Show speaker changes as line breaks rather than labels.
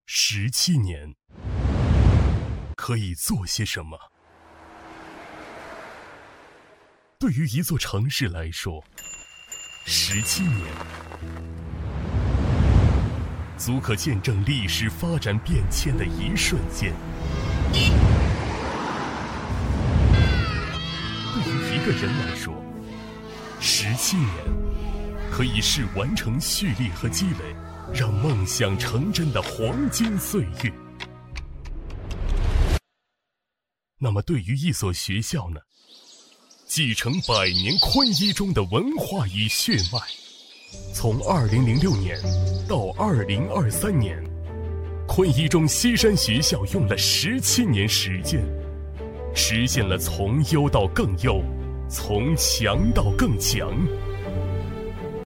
17年可以做些什么？对于一座城市来说，17年足可见证历史发展变迁的一瞬间。对于一个人来说，17年可以是完成蓄力和积累，让梦想成真的黄金岁月。那么对于一所学校呢？继承100年昆一中的文化与血脉，从2006年到2023年，昆一中西山学校用了17年时间，实现了从优到更优，从强到更强。